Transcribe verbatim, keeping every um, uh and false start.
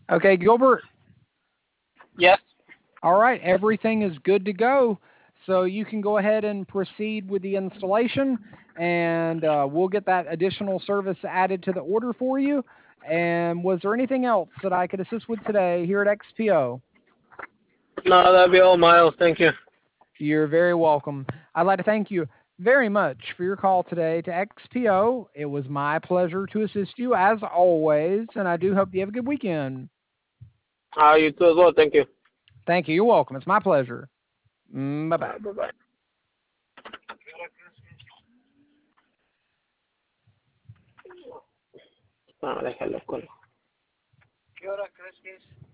Okay, Gilbert. Yes. All right, everything is good to go. So you can go ahead and proceed with the installation, and uh, we'll get that additional service added to the order for you. And was there anything else that I could assist with today here at X P O? No, that'll be all, Miles. Thank you. You're very welcome. I'd like to thank you very much for your call today to X P O. It was my pleasure to assist you as always, and I do hope you have a good weekend. Uh, you too as well. Thank you. Thank you. You're welcome. It's my pleasure. Mm, bye bye. Uh, bye bye. Ah, déjalo, colo. ¿Qué hora crees que es?